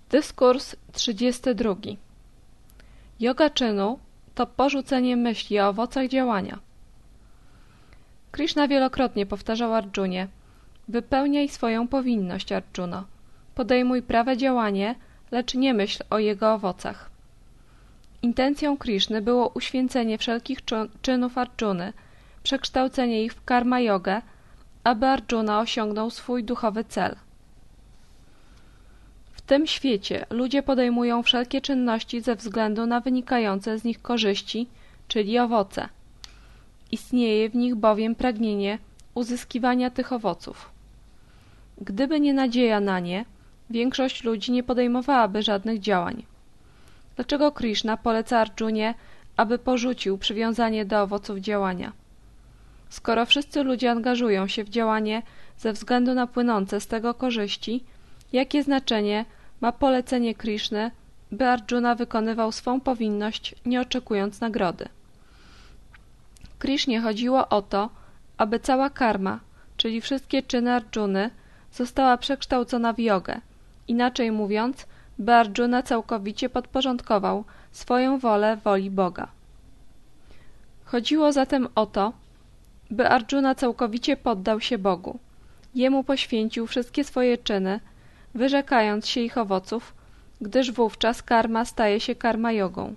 Dyskurs 32. Joga czynu to porzucenie myśli o owocach działania. Krishna wielokrotnie powtarzał Arjunie: wypełniaj swoją powinność, Arjuno. Podejmuj prawe działanie, lecz nie myśl o jego owocach. Intencją Krishny było uświęcenie wszelkich czynów Arjuny, przekształcenie ich w karma jogę, aby Arjuna osiągnął swój duchowy cel. W tym świecie ludzie podejmują wszelkie czynności ze względu na wynikające z nich korzyści, czyli owoce. Istnieje w nich bowiem pragnienie uzyskiwania tych owoców. Gdyby nie nadzieja na nie, większość ludzi nie podejmowałaby żadnych działań. Dlaczego Krishna poleca Arjunie, aby porzucił przywiązanie do owoców działania? Skoro wszyscy ludzie angażują się w działanie ze względu na płynące z tego korzyści, jakie znaczenie ma polecenie Krishny, by Arjuna wykonywał swą powinność, nie oczekując nagrody? Krishnie chodziło o to, aby cała karma, czyli wszystkie czyny Arjuny, została przekształcona w jogę, inaczej mówiąc, by Arjuna całkowicie podporządkował swoją wolę woli Boga. Chodziło zatem o to, by Arjuna całkowicie poddał się Bogu. Jemu poświęcił wszystkie swoje czyny, wyrzekając się ich owoców, gdyż wówczas karma staje się karma jogą.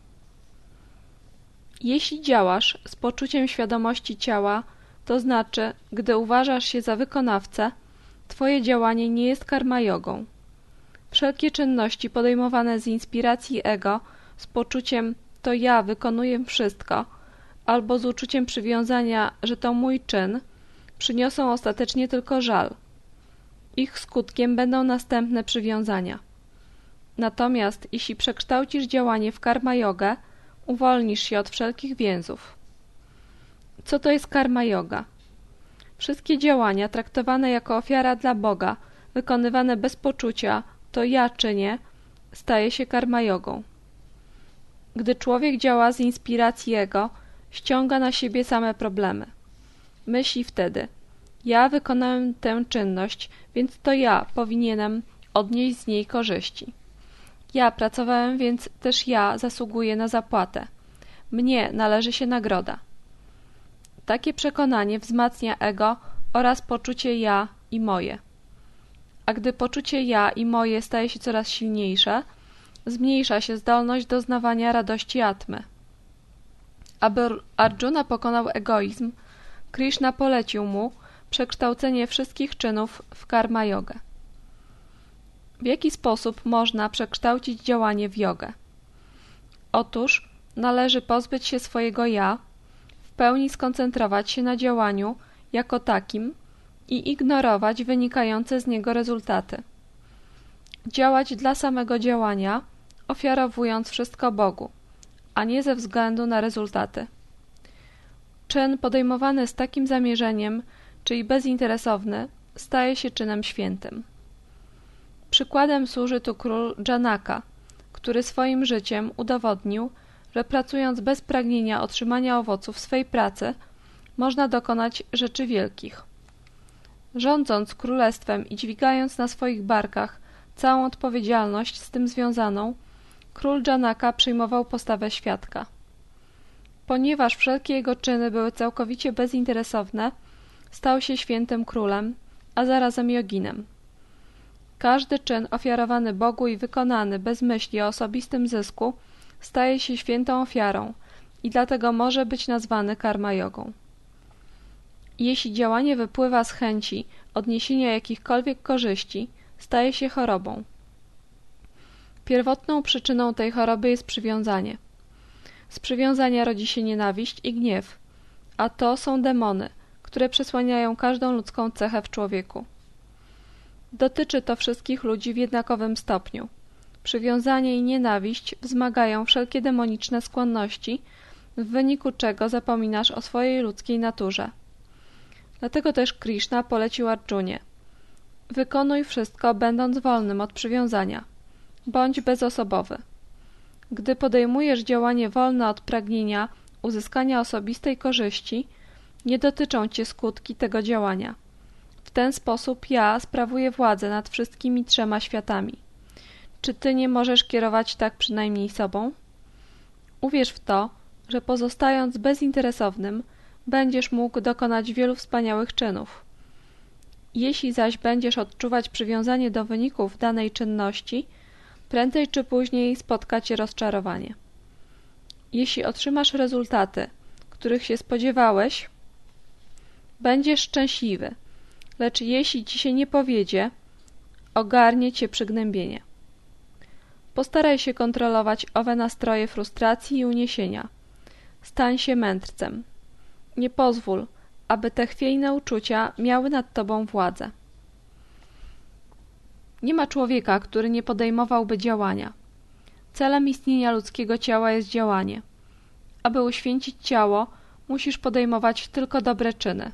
Jeśli działasz z poczuciem świadomości ciała, to znaczy, gdy uważasz się za wykonawcę, twoje działanie nie jest karma jogą. Wszelkie czynności podejmowane z inspiracji ego, z poczuciem to ja wykonuję wszystko, albo z uczuciem przywiązania, że to mój czyn, przyniosą ostatecznie tylko żal. Ich skutkiem będą następne przywiązania. Natomiast jeśli przekształcisz działanie w karma jogę, uwolnisz się od wszelkich więzów. Co to jest karma joga? Wszystkie działania traktowane jako ofiara dla Boga, wykonywane bez poczucia, to ja czynię, staje się karma jogą. Gdy człowiek działa z inspiracji ego, ściąga na siebie same problemy. Myśli wtedy: ja wykonałem tę czynność, więc to ja powinienem odnieść z niej korzyści. Ja pracowałem, więc też ja zasługuję na zapłatę. Mnie należy się nagroda. Takie przekonanie wzmacnia ego oraz poczucie ja i moje. A gdy poczucie ja i moje staje się coraz silniejsze, zmniejsza się zdolność doznawania radości atmy. Aby Arjuna pokonał egoizm, Krishna polecił mu przekształcenie wszystkich czynów w karma jogę. W jaki sposób można przekształcić działanie w jogę? Otóż należy pozbyć się swojego ja, w pełni skoncentrować się na działaniu jako takim i ignorować wynikające z niego rezultaty. Działać dla samego działania, ofiarowując wszystko Bogu, a nie ze względu na rezultaty. Czyn podejmowany z takim zamierzeniem, czyli bezinteresowny, staje się czynem świętym. Przykładem służy tu król Janaka, który swoim życiem udowodnił, że pracując bez pragnienia otrzymania owoców swej pracy, można dokonać rzeczy wielkich. Rządząc królestwem i dźwigając na swoich barkach całą odpowiedzialność z tym związaną, król Janaka przyjmował postawę świadka. Ponieważ wszelkie jego czyny były całkowicie bezinteresowne, stał się świętym królem, a zarazem joginem. Każdy czyn ofiarowany Bogu i wykonany bez myśli o osobistym zysku staje się świętą ofiarą i dlatego może być nazwany karma jogą. Jeśli działanie wypływa z chęci odniesienia jakichkolwiek korzyści, staje się chorobą. Pierwotną przyczyną tej choroby jest przywiązanie. Z przywiązania rodzi się nienawiść i gniew, a to są demony, które przesłaniają każdą ludzką cechę w człowieku. Dotyczy to wszystkich ludzi w jednakowym stopniu. Przywiązanie i nienawiść wzmagają wszelkie demoniczne skłonności, w wyniku czego zapominasz o swojej ludzkiej naturze. Dlatego też Krishna polecił Arjunie: wykonuj wszystko, będąc wolnym od przywiązania. Bądź bezosobowy. Gdy podejmujesz działanie wolne od pragnienia uzyskania osobistej korzyści, nie dotyczą cię skutki tego działania. W ten sposób ja sprawuję władzę nad wszystkimi trzema światami. Czy ty nie możesz kierować tak przynajmniej sobą? Uwierz w to, że pozostając bezinteresownym, będziesz mógł dokonać wielu wspaniałych czynów. Jeśli zaś będziesz odczuwać przywiązanie do wyników danej czynności, prędzej czy później spotka cię rozczarowanie. Jeśli otrzymasz rezultaty, których się spodziewałeś, będziesz szczęśliwy, lecz jeśli ci się nie powiedzie, ogarnie cię przygnębienie. Postaraj się kontrolować owe nastroje frustracji i uniesienia. Stań się mędrcem. Nie pozwól, aby te chwiejne uczucia miały nad tobą władzę. Nie ma człowieka, który nie podejmowałby działania. Celem istnienia ludzkiego ciała jest działanie. Aby uświęcić ciało, musisz podejmować tylko dobre czyny.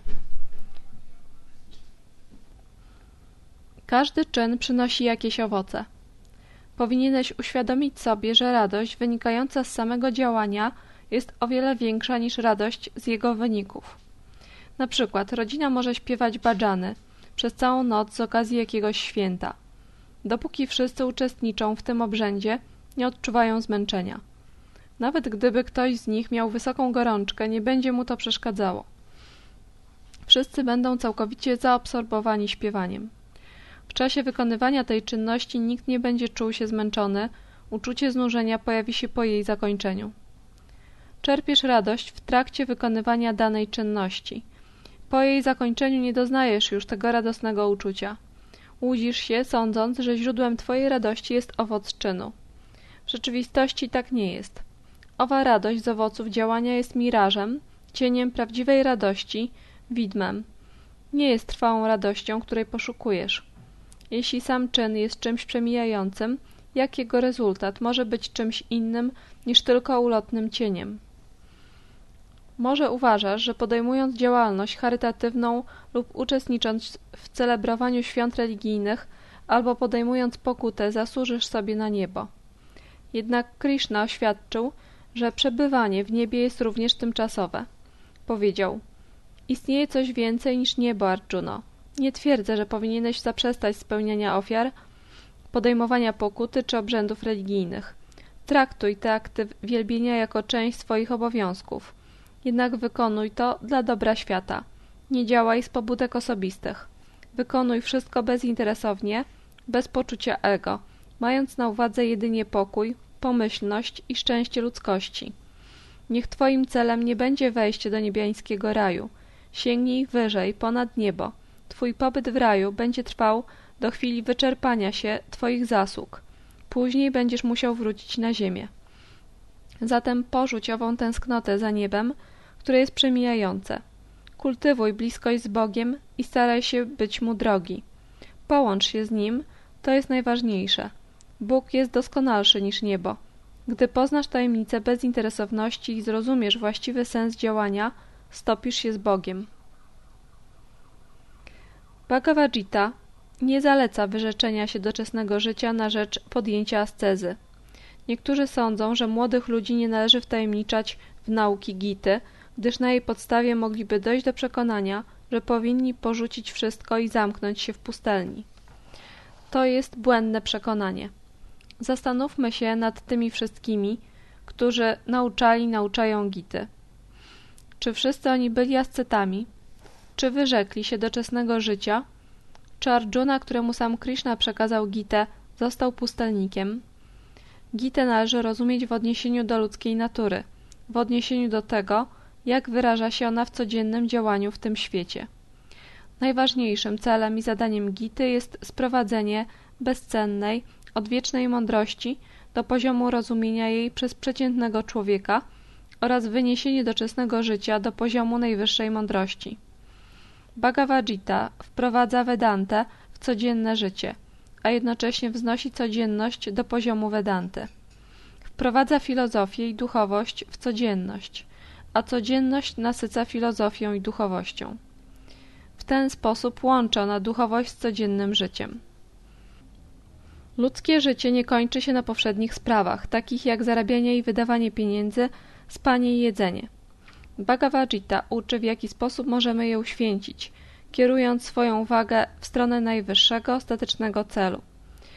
Każdy czyn przynosi jakieś owoce. Powinieneś uświadomić sobie, że radość wynikająca z samego działania jest o wiele większa niż radość z jego wyników. Na przykład rodzina może śpiewać badżany przez całą noc z okazji jakiegoś święta. Dopóki wszyscy uczestniczą w tym obrzędzie, nie odczuwają zmęczenia. Nawet gdyby ktoś z nich miał wysoką gorączkę, nie będzie mu to przeszkadzało. Wszyscy będą całkowicie zaabsorbowani śpiewaniem. W czasie wykonywania tej czynności nikt nie będzie czuł się zmęczony, uczucie znużenia pojawi się po jej zakończeniu. Czerpiesz radość w trakcie wykonywania danej czynności. Po jej zakończeniu nie doznajesz już tego radosnego uczucia. Łudzisz się, sądząc, że źródłem twojej radości jest owoc czynu. W rzeczywistości tak nie jest. Owa radość z owoców działania jest mirażem, cieniem prawdziwej radości, widmem. Nie jest trwałą radością, której poszukujesz. Jeśli sam czyn jest czymś przemijającym, jak jego rezultat może być czymś innym niż tylko ulotnym cieniem? Może uważasz, że podejmując działalność charytatywną lub uczestnicząc w celebrowaniu świąt religijnych albo podejmując pokutę zasłużysz sobie na niebo. Jednak Krishna oświadczył, że przebywanie w niebie jest również tymczasowe. Powiedział: istnieje coś więcej niż niebo, Arjuno. Nie twierdzę, że powinieneś zaprzestać spełniania ofiar, podejmowania pokuty czy obrzędów religijnych. Traktuj te akty wielbienia jako część swoich obowiązków. Jednak wykonuj to dla dobra świata. Nie działaj z pobudek osobistych. Wykonuj wszystko bezinteresownie, bez poczucia ego, mając na uwadze jedynie pokój, pomyślność i szczęście ludzkości. Niech twoim celem nie będzie wejście do niebiańskiego raju. Sięgnij wyżej, ponad niebo. Twój pobyt w raju będzie trwał do chwili wyczerpania się twoich zasług. Później będziesz musiał wrócić na ziemię. Zatem porzuć ową tęsknotę za niebem, które jest przemijające. Kultywuj bliskość z Bogiem i staraj się być Mu drogi. Połącz się z Nim, to jest najważniejsze. Bóg jest doskonalszy niż niebo. Gdy poznasz tajemnicę bezinteresowności i zrozumiesz właściwy sens działania, stopisz się z Bogiem. Bhagavad Gita nie zaleca wyrzeczenia się doczesnego życia na rzecz podjęcia ascezy. Niektórzy sądzą, że młodych ludzi nie należy wtajemniczać w nauki Gity, gdyż na jej podstawie mogliby dojść do przekonania, że powinni porzucić wszystko i zamknąć się w pustelni. To jest błędne przekonanie. Zastanówmy się nad tymi wszystkimi, którzy nauczają Gity. Czy wszyscy oni byli ascetami? Czy wyrzekli się doczesnego życia? Czy Arjuna, któremu sam Krishna przekazał Gitę, został pustelnikiem? Gitę należy rozumieć w odniesieniu do ludzkiej natury, w odniesieniu do tego, jak wyraża się ona w codziennym działaniu w tym świecie. Najważniejszym celem i zadaniem Gity jest sprowadzenie bezcennej, odwiecznej mądrości do poziomu rozumienia jej przez przeciętnego człowieka oraz wyniesienie doczesnego życia do poziomu najwyższej mądrości. Bhagavad Gita wprowadza Vedantę w codzienne życie, a jednocześnie wznosi codzienność do poziomu Vedanty. Wprowadza filozofię i duchowość w codzienność, a codzienność nasyca filozofią i duchowością. W ten sposób łączy ona duchowość z codziennym życiem. Ludzkie życie nie kończy się na powszednich sprawach, takich jak zarabianie i wydawanie pieniędzy, spanie i jedzenie. Bhagavad Gita uczy, w jaki sposób możemy je uświęcić, kierując swoją uwagę w stronę najwyższego, ostatecznego celu.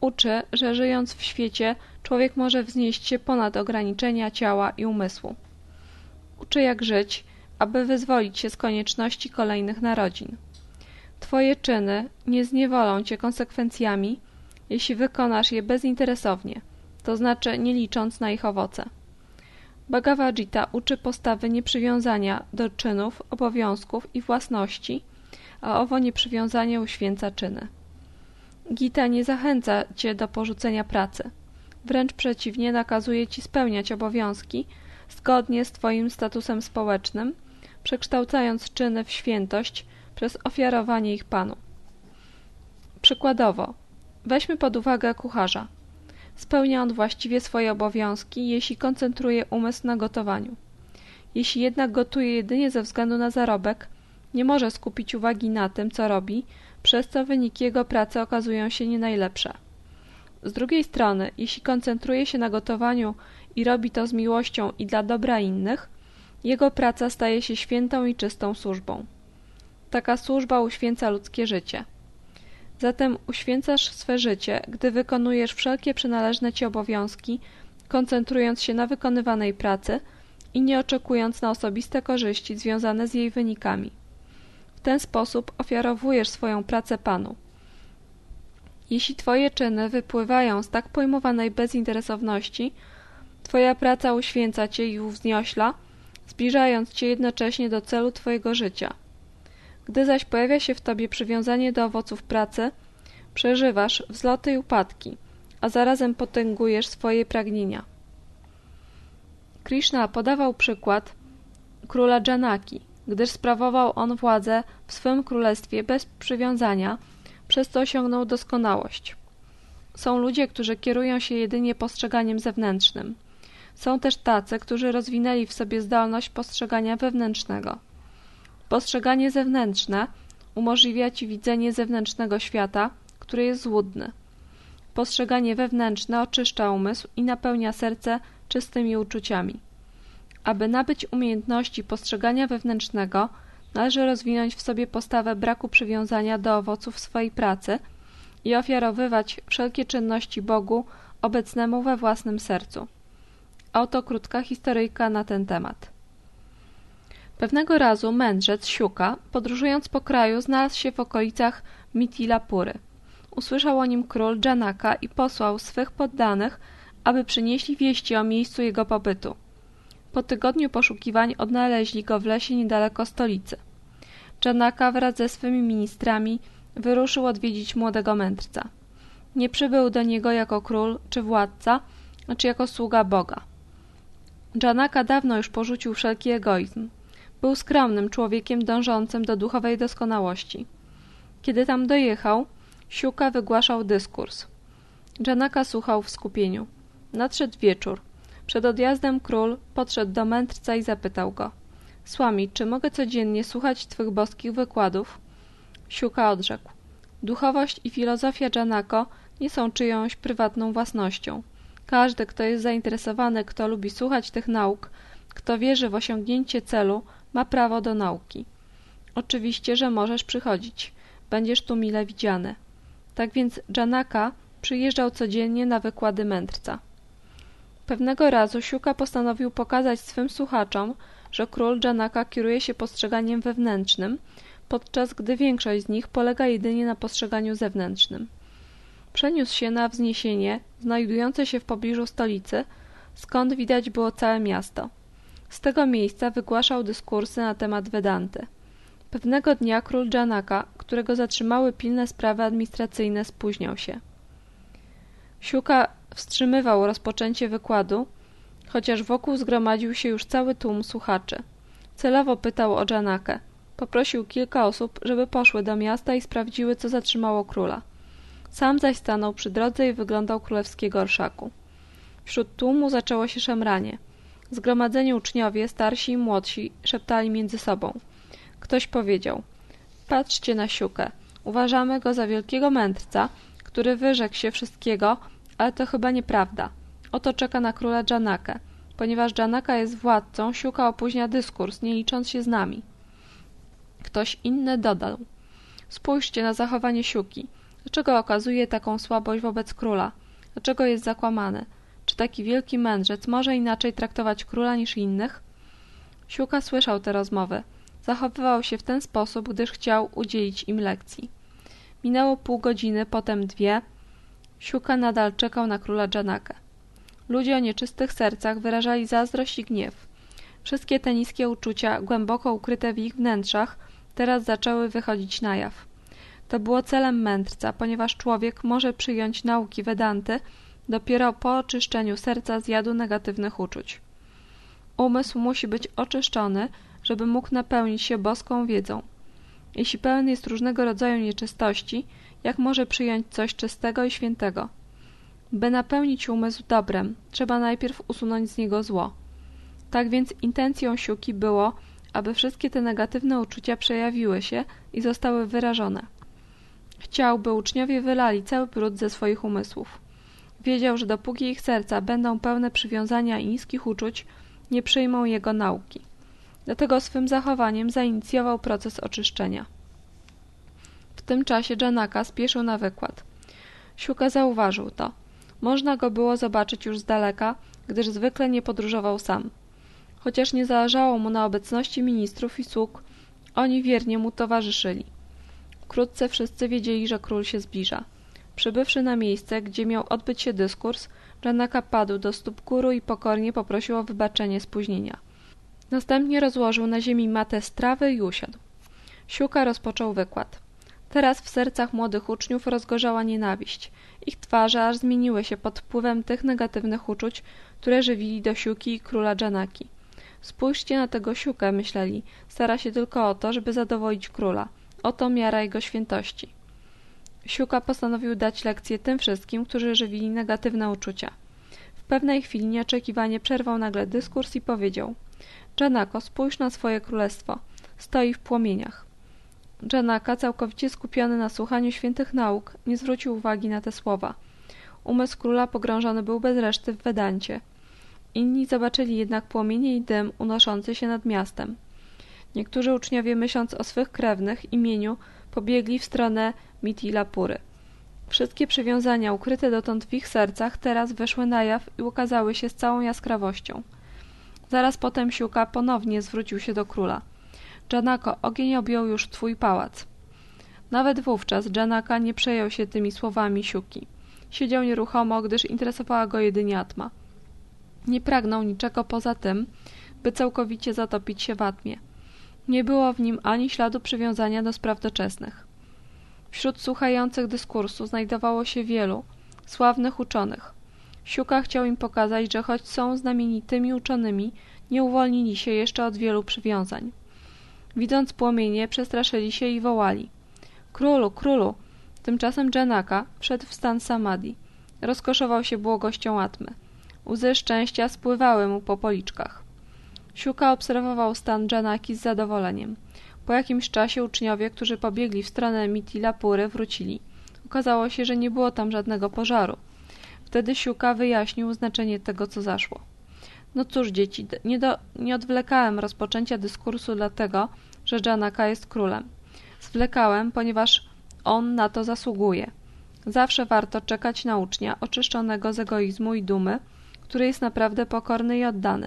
Uczy, że żyjąc w świecie, człowiek może wznieść się ponad ograniczenia ciała i umysłu. Uczy, jak żyć, aby wyzwolić się z konieczności kolejnych narodzin. Twoje czyny nie zniewolą cię konsekwencjami, jeśli wykonasz je bezinteresownie, to znaczy nie licząc na ich owoce. Bhagavad Gita uczy postawy nieprzywiązania do czynów, obowiązków i własności, a owo nieprzywiązanie uświęca czyny. Gita nie zachęca cię do porzucenia pracy. Wręcz przeciwnie, nakazuje ci spełniać obowiązki zgodnie z twoim statusem społecznym, przekształcając czyny w świętość przez ofiarowanie ich Panu. Przykładowo, weźmy pod uwagę kucharza. Spełnia on właściwie swoje obowiązki, jeśli koncentruje umysł na gotowaniu. Jeśli jednak gotuje jedynie ze względu na zarobek, nie może skupić uwagi na tym, co robi, przez co wyniki jego pracy okazują się nie najlepsze. Z drugiej strony, jeśli koncentruje się na gotowaniu i robi to z miłością i dla dobra innych, jego praca staje się świętą i czystą służbą. Taka służba uświęca ludzkie życie. Zatem uświęcasz swe życie, gdy wykonujesz wszelkie przynależne ci obowiązki, koncentrując się na wykonywanej pracy i nie oczekując na osobiste korzyści związane z jej wynikami. W ten sposób ofiarowujesz swoją pracę Panu. Jeśli twoje czyny wypływają z tak pojmowanej bezinteresowności, twoja praca uświęca cię i uwzniośla, zbliżając cię jednocześnie do celu twojego życia. Gdy zaś pojawia się w tobie przywiązanie do owoców pracy, przeżywasz wzloty i upadki, a zarazem potęgujesz swoje pragnienia. Krishna podawał przykład króla Janaki, gdyż sprawował on władzę w swym królestwie bez przywiązania, przez co osiągnął doskonałość. Są ludzie, którzy kierują się jedynie postrzeganiem zewnętrznym. Są też tacy, którzy rozwinęli w sobie zdolność postrzegania wewnętrznego. Postrzeganie zewnętrzne umożliwia ci widzenie zewnętrznego świata, który jest złudny. Postrzeganie wewnętrzne oczyszcza umysł i napełnia serce czystymi uczuciami. Aby nabyć umiejętności postrzegania wewnętrznego, należy rozwinąć w sobie postawę braku przywiązania do owoców swojej pracy i ofiarowywać wszelkie czynności Bogu obecnemu we własnym sercu. A oto krótka historyjka na ten temat. Pewnego razu mędrzec Siuka, podróżując po kraju, znalazł się w okolicach Mitilapury. Usłyszał o nim król Janaka i posłał swych poddanych, aby przynieśli wieści o miejscu jego pobytu. Po tygodniu poszukiwań odnaleźli go w lesie niedaleko stolicy. Janaka wraz ze swymi ministrami wyruszył odwiedzić młodego mędrca. Nie przybył do niego jako król czy władca, lecz jako sługa Boga. Janaka dawno już porzucił wszelki egoizm. Był skromnym człowiekiem dążącym do duchowej doskonałości. Kiedy tam dojechał, Siuka wygłaszał dyskurs. Janaka słuchał w skupieniu. Nadszedł wieczór. Przed odjazdem król podszedł do mędrca i zapytał go: Swami, czy mogę codziennie słuchać twych boskich wykładów? Siuka odrzekł: Duchowość i filozofia Janako nie są czyjąś prywatną własnością. Każdy, kto jest zainteresowany, kto lubi słuchać tych nauk, kto wierzy w osiągnięcie celu, ma prawo do nauki. Oczywiście, że możesz przychodzić. Będziesz tu mile widziany. Tak więc Janaka przyjeżdżał codziennie na wykłady mędrca. Pewnego razu Siuka postanowił pokazać swym słuchaczom, że król Janaka kieruje się postrzeganiem wewnętrznym, podczas gdy większość z nich polega jedynie na postrzeganiu zewnętrznym. Przeniósł się na wzniesienie znajdujące się w pobliżu stolicy, skąd widać było całe miasto. Z tego miejsca wygłaszał dyskursy na temat Vedanty. Pewnego dnia król Janaka, którego zatrzymały pilne sprawy administracyjne, spóźniał się. Siuka wstrzymywał rozpoczęcie wykładu, chociaż wokół zgromadził się już cały tłum słuchaczy. Celowo pytał o Janakę. Poprosił kilka osób, żeby poszły do miasta i sprawdziły, co zatrzymało króla. Sam zaś stanął przy drodze i wyglądał królewskiego orszaku. Wśród tłumu zaczęło się szemranie. Zgromadzeni uczniowie, starsi i młodsi, szeptali między sobą. Ktoś powiedział: Patrzcie na Siukę. Uważamy go za wielkiego mędrca, który wyrzekł się wszystkiego, ale to chyba nieprawda. Oto czeka na króla Janakę. Ponieważ Janaka jest władcą, Siuka opóźnia dyskurs, nie licząc się z nami. Ktoś inny dodał: Spójrzcie na zachowanie Siuki. Dlaczego okazuje taką słabość wobec króla? Dlaczego jest zakłamany? Czy taki wielki mędrzec może inaczej traktować króla niż innych? Siuka słyszał te rozmowy. Zachowywał się w ten sposób, gdyż chciał udzielić im lekcji. Minęło pół godziny, potem 2. Siuka nadal czekał na króla Janakę. Ludzie o nieczystych sercach wyrażali zazdrość i gniew. Wszystkie te niskie uczucia, głęboko ukryte w ich wnętrzach, teraz zaczęły wychodzić na jaw. To było celem mędrca, ponieważ człowiek może przyjąć nauki Vedanty dopiero po oczyszczeniu serca z jadu negatywnych uczuć. Umysł musi być oczyszczony, żeby mógł napełnić się boską wiedzą. Jeśli pełen jest różnego rodzaju nieczystości, jak może przyjąć coś czystego i świętego? By napełnić umysł dobrem, trzeba najpierw usunąć z niego zło. Tak więc intencją Siuki było, aby wszystkie te negatywne uczucia przejawiły się i zostały wyrażone. Chciał, by uczniowie wylali cały brud ze swoich umysłów. Wiedział, że dopóki ich serca będą pełne przywiązania i niskich uczuć, nie przyjmą jego nauki. Dlatego swym zachowaniem zainicjował proces oczyszczenia. W tym czasie Janaka spieszył na wykład. Siuka zauważył to. Można go było zobaczyć już z daleka, gdyż zwykle nie podróżował sam. Chociaż nie zależało mu na obecności ministrów i sług, oni wiernie mu towarzyszyli. Wkrótce wszyscy wiedzieli, że król się zbliża. Przybywszy na miejsce, gdzie miał odbyć się dyskurs, Janaka padł do stóp guru i pokornie poprosił o wybaczenie spóźnienia. Następnie rozłożył na ziemi matę z trawy i usiadł. Siuka rozpoczął wykład. Teraz w sercach młodych uczniów rozgorzała nienawiść. Ich twarze aż zmieniły się pod wpływem tych negatywnych uczuć, które żywili do Siuki i króla Janaki. Spójrzcie na tego Siukę, myśleli. Stara się tylko o to, żeby zadowolić króla. Oto miara jego świętości. Siuka postanowił dać lekcję tym wszystkim, którzy żywili negatywne uczucia. W pewnej chwili nieoczekiwanie przerwał nagle dyskurs i powiedział: Janako, spójrz na swoje królestwo. Stoi w płomieniach. Janaka, całkowicie skupiony na słuchaniu świętych nauk, nie zwrócił uwagi na te słowa. Umysł króla pogrążony był bez reszty w Wedancie. Inni zobaczyli jednak płomienie i dym unoszący się nad miastem. Niektórzy uczniowie, myśląc o swych krewnych imieniu, pobiegli w stronę Mitilapury. Wszystkie przywiązania ukryte dotąd w ich sercach teraz wyszły na jaw i ukazały się z całą jaskrawością. Zaraz potem Siuka ponownie zwrócił się do króla. Janako, ogień objął już twój pałac. Nawet wówczas Janaka nie przejął się tymi słowami Siuki. Siedział nieruchomo, gdyż interesowała go jedynie atma. Nie pragnął niczego poza tym, by całkowicie zatopić się w atmie. Nie było w nim ani śladu przywiązania do spraw doczesnych. Wśród słuchających dyskursu znajdowało się wielu sławnych uczonych. Siuka chciał im pokazać, że choć są znamienitymi uczonymi, nie uwolnili się jeszcze od wielu przywiązań. Widząc płomienie, przestraszyli się i wołali: Królu, królu! Tymczasem Janaka wszedł w stan samadhi. Rozkoszował się błogością atmy. Łzy szczęścia spływały mu po policzkach. Siuka obserwował stan Janaki z zadowoleniem. Po jakimś czasie uczniowie, którzy pobiegli w stronę Mitilapury, wrócili. Okazało się, że nie było tam żadnego pożaru. Wtedy Siuka wyjaśnił znaczenie tego, co zaszło. No cóż, dzieci, nie odwlekałem rozpoczęcia dyskursu dlatego, że Janaka jest królem. Zwlekałem, ponieważ on na to zasługuje. Zawsze warto czekać na ucznia oczyszczonego z egoizmu i dumy, który jest naprawdę pokorny i oddany.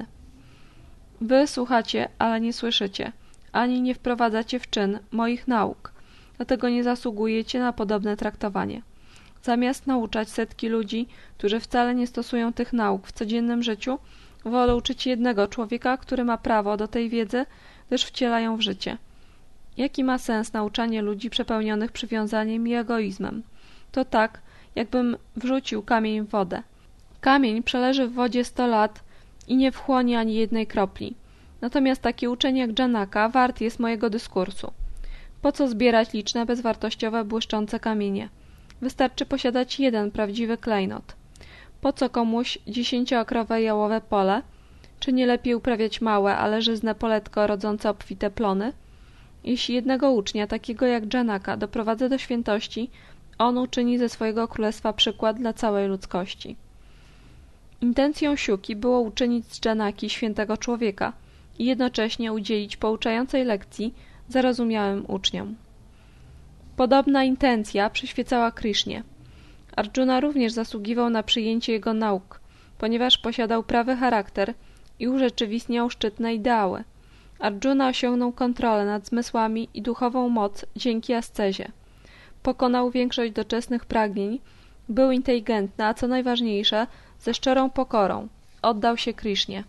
Wy słuchacie, ale nie słyszycie, ani nie wprowadzacie w czyn moich nauk, dlatego nie zasługujecie na podobne traktowanie. Zamiast nauczać setki ludzi, którzy wcale nie stosują tych nauk w codziennym życiu, wolę uczyć jednego człowieka, który ma prawo do tej wiedzy, gdyż wciela ją w życie. Jaki ma sens nauczanie ludzi przepełnionych przywiązaniem i egoizmem? To tak, jakbym wrzucił kamień w wodę. Kamień przeleży w wodzie 100 lat i nie wchłonie ani jednej kropli. Natomiast taki uczeń jak Janaka wart jest mojego dyskursu. Po co zbierać liczne, bezwartościowe, błyszczące kamienie? Wystarczy posiadać jeden prawdziwy klejnot. Po co komuś 10-akrowe jałowe pole? Czy nie lepiej uprawiać małe, ale żyzne poletko rodzące obfite plony? Jeśli jednego ucznia, takiego jak Janaka, doprowadzę do świętości, on uczyni ze swojego królestwa przykład dla całej ludzkości. Intencją Siuki było uczynić z Janaki świętego człowieka i jednocześnie udzielić pouczającej lekcji zarozumiałym uczniom. Podobna intencja przyświecała Krisznie. Arjuna również zasługiwał na przyjęcie jego nauk, ponieważ posiadał prawy charakter i urzeczywistniał szczytne ideały. Arjuna osiągnął kontrolę nad zmysłami i duchową moc dzięki ascezie. Pokonał większość doczesnych pragnień, był inteligentny, a co najważniejsze, ze szczerą pokorą oddał się Krisznie.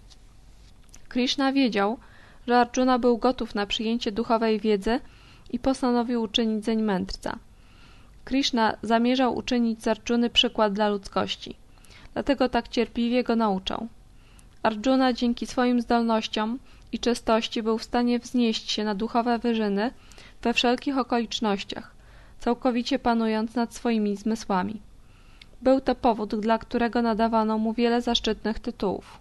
Krishna wiedział, że Arjuna był gotów na przyjęcie duchowej wiedzy i postanowił uczynić zeń mędrca. Krishna zamierzał uczynić z Arjuny przykład dla ludzkości, dlatego tak cierpliwie go nauczał. Arjuna dzięki swoim zdolnościom i czystości był w stanie wznieść się na duchowe wyżyny we wszelkich okolicznościach, całkowicie panując nad swoimi zmysłami. Był to powód, dla którego nadawano mu wiele zaszczytnych tytułów.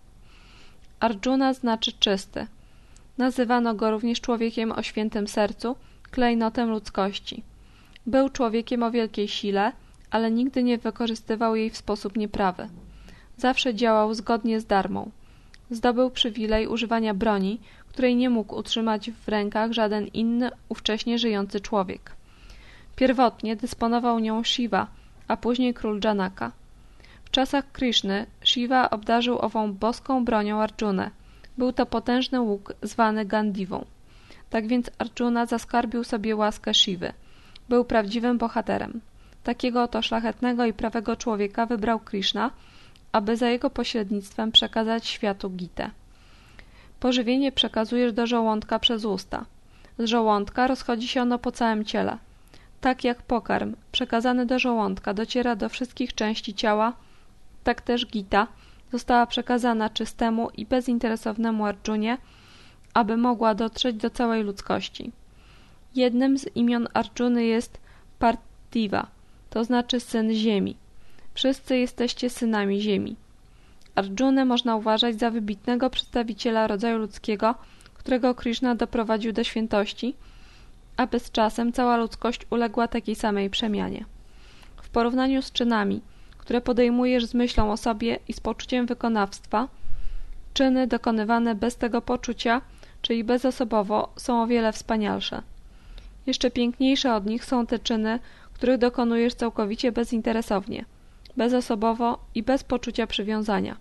Arjuna znaczy czysty. Nazywano go również człowiekiem o świętym sercu, klejnotem ludzkości. Był człowiekiem o wielkiej sile, ale nigdy nie wykorzystywał jej w sposób nieprawy. Zawsze działał zgodnie z dharmą. Zdobył przywilej używania broni, której nie mógł utrzymać w rękach żaden inny ówcześnie żyjący człowiek. Pierwotnie dysponował nią Shiva, a później król Janaka. W czasach Krishny Shiva obdarzył ową boską bronią Arjunę. Był to potężny łuk zwany Gandiwą. Tak więc Arjuna zaskarbił sobie łaskę Shivy. Był prawdziwym bohaterem. Takiego oto szlachetnego i prawego człowieka wybrał Krishna, aby za jego pośrednictwem przekazać światu Gitę. Pożywienie przekazujesz do żołądka przez usta. Z żołądka rozchodzi się ono po całym ciele. Tak jak pokarm przekazany do żołądka dociera do wszystkich części ciała, tak też Gita została przekazana czystemu i bezinteresownemu Arjunie, aby mogła dotrzeć do całej ludzkości. Jednym z imion Arjuny jest Parthiva, to znaczy syn ziemi. Wszyscy jesteście synami ziemi. Arjunę można uważać za wybitnego przedstawiciela rodzaju ludzkiego, którego Krishna doprowadził do świętości, aby z czasem cała ludzkość uległa takiej samej przemianie. W porównaniu z czynami, które podejmujesz z myślą o sobie i z poczuciem wykonawstwa, czyny dokonywane bez tego poczucia, czyli bezosobowo, są o wiele wspanialsze. Jeszcze piękniejsze od nich są te czyny, których dokonujesz całkowicie bezinteresownie, bezosobowo i bez poczucia przywiązania.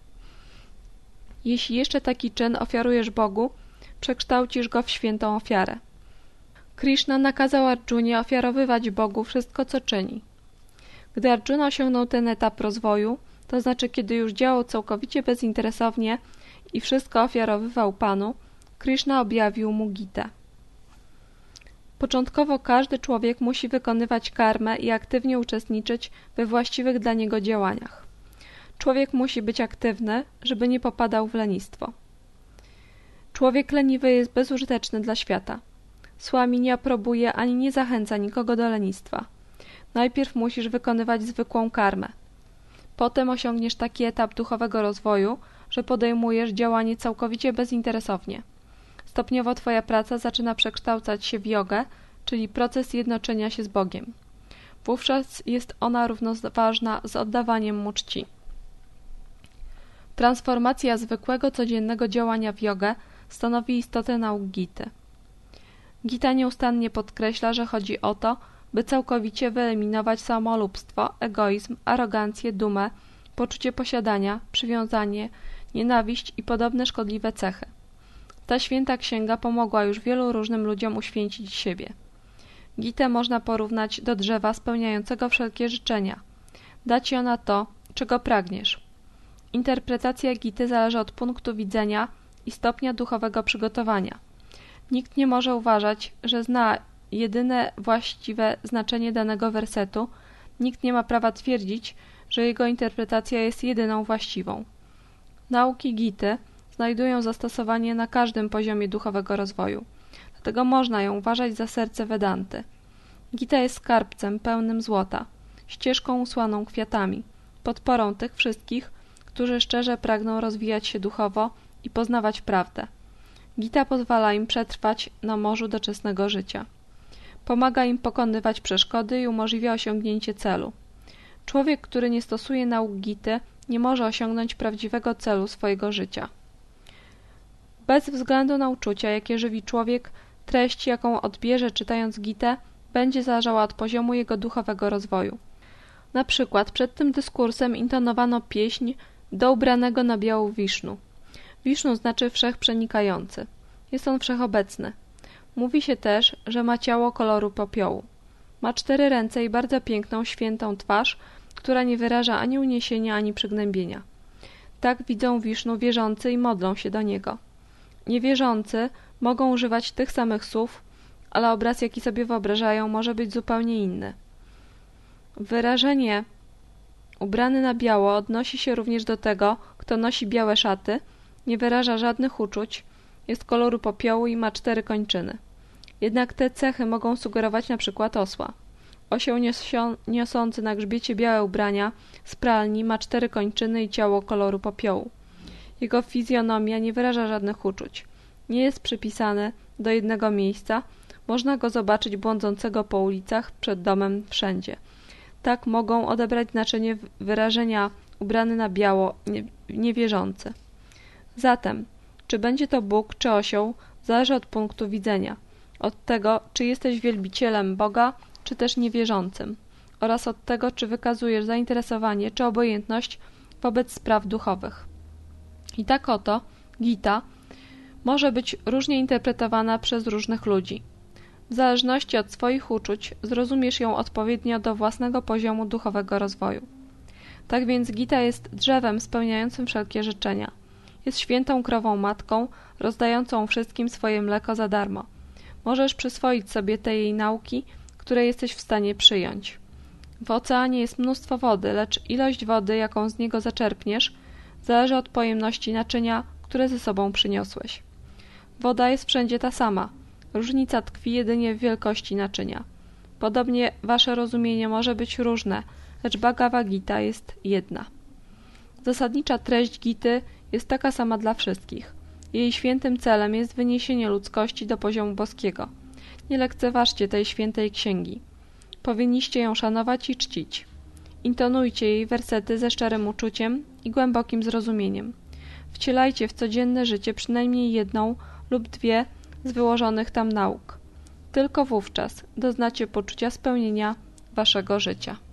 Jeśli jeszcze taki czyn ofiarujesz Bogu, przekształcisz go w świętą ofiarę. Krishna nakazał Arjunie ofiarowywać Bogu wszystko, co czyni. Gdy Arjuna osiągnął ten etap rozwoju, to znaczy kiedy już działał całkowicie bezinteresownie i wszystko ofiarowywał Panu, Krishna objawił mu Gitę. Początkowo każdy człowiek musi wykonywać karmę i aktywnie uczestniczyć we właściwych dla niego działaniach. Człowiek musi być aktywny, żeby nie popadał w lenistwo. Człowiek leniwy jest bezużyteczny dla świata. Swami nie aprobuje ani nie zachęca nikogo do lenistwa. Najpierw musisz wykonywać zwykłą karmę. Potem osiągniesz taki etap duchowego rozwoju, że podejmujesz działanie całkowicie bezinteresownie. Stopniowo twoja praca zaczyna przekształcać się w jogę, czyli proces jednoczenia się z Bogiem. Wówczas jest ona równoważna z oddawaniem mu czci. Transformacja zwykłego, codziennego działania w jogę stanowi istotę nauk Gity. Gita nieustannie podkreśla, że chodzi o to, by całkowicie wyeliminować samolubstwo, egoizm, arogancję, dumę, poczucie posiadania, przywiązanie, nienawiść i podobne szkodliwe cechy. Ta święta księga pomogła już wielu różnym ludziom uświęcić siebie. Gitę można porównać do drzewa spełniającego wszelkie życzenia. Da ci ona to, czego pragniesz. Interpretacja Gity zależy od punktu widzenia i stopnia duchowego przygotowania. Nikt nie może uważać, że zna jedyne właściwe znaczenie danego wersetu, nikt nie ma prawa twierdzić, że jego interpretacja jest jedyną właściwą. Nauki Gity znajdują zastosowanie na każdym poziomie duchowego rozwoju, dlatego można ją uważać za serce Vedanty. Gita jest skarbcem pełnym złota, ścieżką usłaną kwiatami, podporą tych wszystkich, którzy szczerze pragną rozwijać się duchowo i poznawać prawdę. Gita pozwala im przetrwać na morzu doczesnego życia. Pomaga im pokonywać przeszkody i umożliwia osiągnięcie celu. Człowiek, który nie stosuje nauk Gity, nie może osiągnąć prawdziwego celu swojego życia. Bez względu na uczucia, jakie żywi człowiek, treść, jaką odbierze czytając Gitę, będzie zależała od poziomu jego duchowego rozwoju. Na przykład przed tym dyskursem intonowano pieśń do ubranego na biało Wisznu. Wisznu znaczy wszechprzenikający. Jest on wszechobecny. Mówi się też, że ma ciało koloru popiołu. Ma 4 ręce i bardzo piękną, świętą twarz, która nie wyraża ani uniesienia, ani przygnębienia. Tak widzą Wisznu wierzący i modlą się do niego. Niewierzący mogą używać tych samych słów, ale obraz, jaki sobie wyobrażają, może być zupełnie inny. Wyrażenie ubrany na biało odnosi się również do tego, kto nosi białe szaty, nie wyraża żadnych uczuć, jest koloru popiołu i ma 4 kończyny. Jednak te cechy mogą sugerować na przykład osła. Osioł niosący na grzbiecie białe ubrania z pralni ma 4 kończyny i ciało koloru popiołu. Jego fizjonomia nie wyraża żadnych uczuć. Nie jest przypisany do jednego miejsca, można go zobaczyć błądzącego po ulicach, przed domem, wszędzie. Tak mogą odebrać znaczenie wyrażenia ubrany na biało, niewierzący. Zatem, czy będzie to Bóg, czy osioł, zależy od punktu widzenia, od tego, czy jesteś wielbicielem Boga, czy też niewierzącym, oraz od tego, czy wykazujesz zainteresowanie, czy obojętność wobec spraw duchowych. I tak oto Gita może być różnie interpretowana przez różnych ludzi. W zależności od swoich uczuć zrozumiesz ją odpowiednio do własnego poziomu duchowego rozwoju. Tak więc Gita jest drzewem spełniającym wszelkie życzenia. Jest świętą krową matką, rozdającą wszystkim swoje mleko za darmo. Możesz przyswoić sobie te jej nauki, które jesteś w stanie przyjąć. W oceanie jest mnóstwo wody, lecz ilość wody, jaką z niego zaczerpniesz, zależy od pojemności naczynia, które ze sobą przyniosłeś. Woda jest wszędzie ta sama. Różnica tkwi jedynie w wielkości naczynia. Podobnie wasze rozumienie może być różne, lecz Bhagavad Gita jest jedna. Zasadnicza treść Gity jest taka sama dla wszystkich. Jej świętym celem jest wyniesienie ludzkości do poziomu boskiego. Nie lekceważcie tej świętej księgi. Powinniście ją szanować i czcić. Intonujcie jej wersety ze szczerym uczuciem i głębokim zrozumieniem. Wcielajcie w codzienne życie przynajmniej jedną lub 2 z wyłożonych tam nauk. Tylko wówczas doznacie poczucia spełnienia waszego życia.